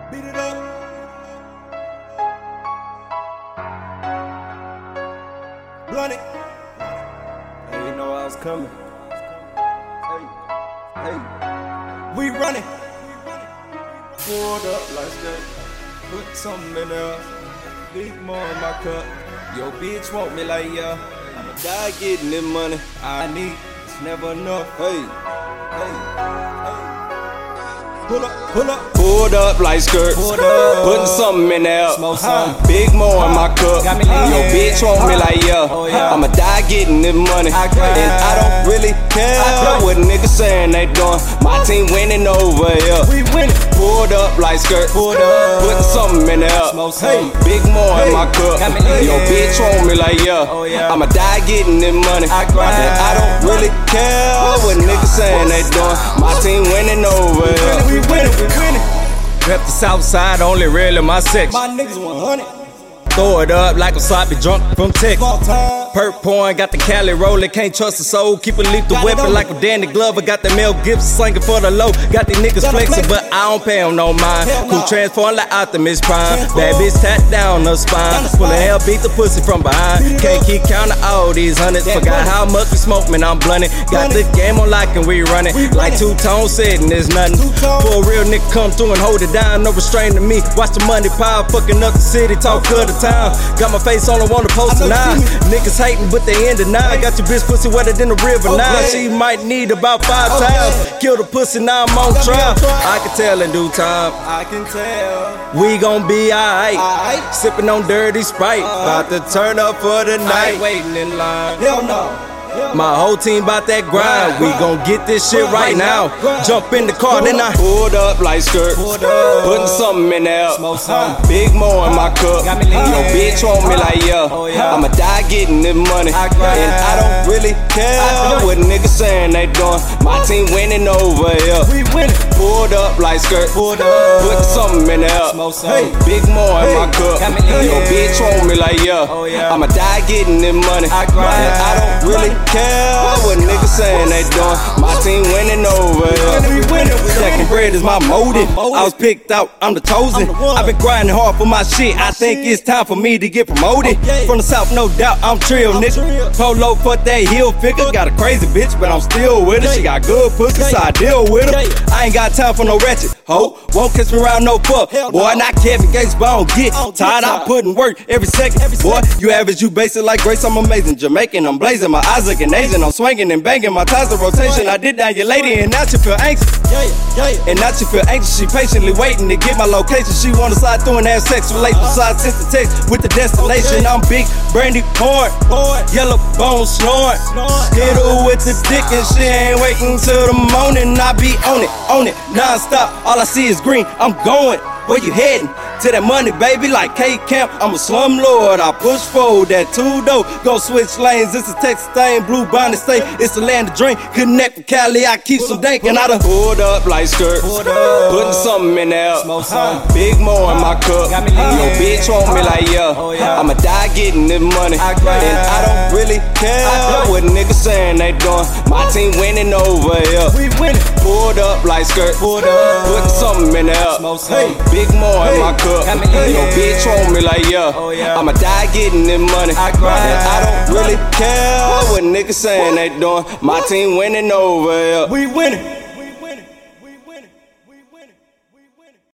Beat it up. Blunt it. Hey, you know I was coming. Hey. We running. Pulled up like that. Put something in there. Big more in my cup. Yo, bitch want me like yeah. I'ma die getting this money. I need, it's never enough. Hey. Pull up. Pulled up like skirt. Putting something in there. Big more in my cup. Yo, bitch want me like yeah. I'ma die getting this money. And I don't really care what niggas saying they doing. My team winning over here. We winning. Pulled up like skirt. Putting something in there. Big more in my cup. Yo, bitch want me like yeah. I'ma die getting this money. And I don't really care what niggas saying they doing. My team winning over here. We winning. Rep the south side, only real in my section. My niggas 100. Throw it up like a sloppy drunk from Texas. Perk pouring, got the Cali rollin', can't trust the soul. Keep a lethal weapon like a Danny Glover. Got the Mel Gibson slinging for the low. Got these niggas flexing, but I don't pay them no mind. Cool transform like Optimus Prime. Bad bitch tat down the spine. Full of hell, beat the pussy from behind. Can't keep counting all these hundreds. Forgot how much we smoke, man, I'm blunted. Got the game on lock and we run it. Like two-tone sitting, there's nothing. For a real nigga come through and hold it down, no restraint to me. Watch the money pile, fucking up the city, talk good the town. Got my face on, I wanna post it now. Niggas hating, but they in denial. Got your bitch pussy wetter than the river now. She might need about 5 times. Kill the pussy, now I'm on trial. I can tell in due time. I can tell. We gon' be alright. Sipping on dirty Sprite. About to turn up for the night. Waiting in line. Hell no. My whole team bout that grind. We gon' get this shit right now. Jump in the car, then I pulled up like skirt. Putting something in there. Big more in my cup. Yo, bitch want me like yeah. I'ma die getting this money. And I don't really care what niggas saying they doing. My team winning over here. Pulled up like skirt. Putting something in there. Big more in my cup. Yo, bitch want me like yeah. I'ma die getting this money. And I don't really care what niggas saying they doing. My team winning over here. Stacking bread is my motive. I was picked out, I'm the chosen. I've been grinding hard for my shit. I think it's time for me to get promoted. From the south, no doubt, I'm trill, nigga. Polo for that heel figure. Got a crazy bitch, but I'm still with her. She got good pussy, so I deal with her. I ain't got time for no ratchet hoe. Won't catch me around no fuck. Boy, not Kevin Gates, but I don't get tired. I'm putting work every second. Boy, you average, you basic like Grace. I'm amazing. Jamaican, I'm blazing. My eyes looking Asian. I'm swinging and banging. My ties the rotation. I did down your lady, and now she feel anxious. And now she feel anxious. She patiently waiting to get my location. She wanna slide through and have sex with late. Besides, since the text with the destination. I'm big, brandy, corn, yellow bone snoring. Hit her with the dick and she ain't waiting till the morning. I be on it, non-stop. All I see is green. I'm going. Where you heading? To that money, baby, like K-Camp. I'm a slum lord. I push forward that two-door. Go switch lanes. It's a Texas thing. Blue Bonnet State. It's the land of drink. Connect with Cali. I keep some dank. And I done pulled up like skirt. Putting something in there. Big more in my cup. Yo, bitch want me like yeah. I'ma die getting this money. And I don't really care what niggas saying they doing. My team winning over here. Pulled up like skirt. Putting something in there. Big more in my cup. Yo, bitch want me like yeah. I'ma die getting this money. And I don't really care what niggas saying they doing. My team winning over here. We winning.